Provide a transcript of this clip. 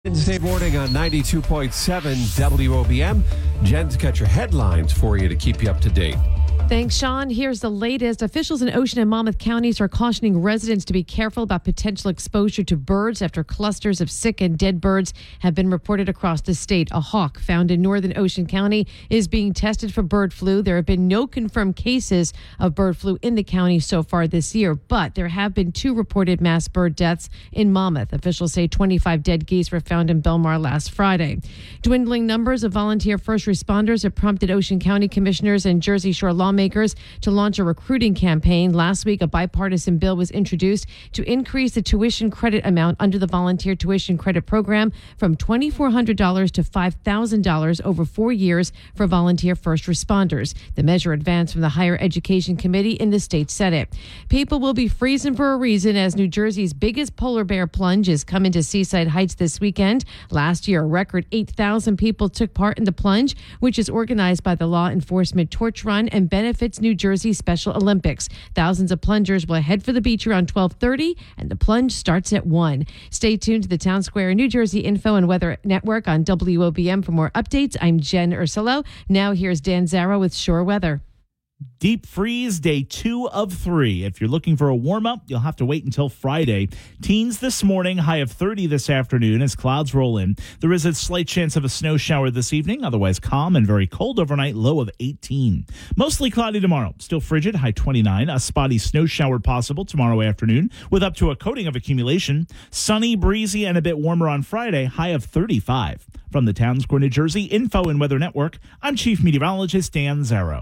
Wednesday morning on 92.7 WOBM. Jen's got your headlines for you to keep you up to date. Thanks, Sean. Here's the latest. Officials in Ocean and Monmouth counties are cautioning residents to be careful about potential exposure to birds after clusters of sick and dead birds have been reported across the state. A hawk found in northern Ocean County is being tested for bird flu. There have been no confirmed cases of bird flu in the county so far this year, but there have been 2 reported mass bird deaths in Monmouth. Officials say 25 dead geese were found in Belmar last Friday. Dwindling numbers of volunteer first responders have prompted Ocean County commissioners and Jersey Shore lawmakers to launch a recruiting campaign. Last week, a bipartisan bill was introduced to increase the tuition credit amount under the Volunteer Tuition Credit Program from $2,400 to $5,000 over 4 years for volunteer first responders. The measure advanced from the Higher Education Committee in the state Senate. People will be freezing for a reason as New Jersey's biggest polar bear plunge is coming to Seaside Heights this weekend. Last year, a record 8,000 people took part in the plunge, which is organized by the Law Enforcement Torch Run and benefits New Jersey Special Olympics. Thousands of plungers will head for the beach around 12:30, and the plunge starts at 1. Stay tuned to the Town Square New Jersey Info and Weather Network on WOBM for more updates. I'm Jen Ursulo. Now here's Dan Zarrow with Shore Weather. Deep freeze day 2 of 3. If you're looking for a warm-up, you'll have to wait until Friday. Teens this morning, high of 30 this afternoon as clouds roll in. There is a slight chance of a snow shower this evening, otherwise calm and very cold overnight, low of 18. Mostly cloudy tomorrow, still frigid, high 29. A spotty snow shower possible tomorrow afternoon with up to a coating of accumulation. Sunny, breezy, and a bit warmer on Friday, high of 35. From the Town Square, New Jersey Info and Weather Network, I'm Chief Meteorologist Dan Zarrow.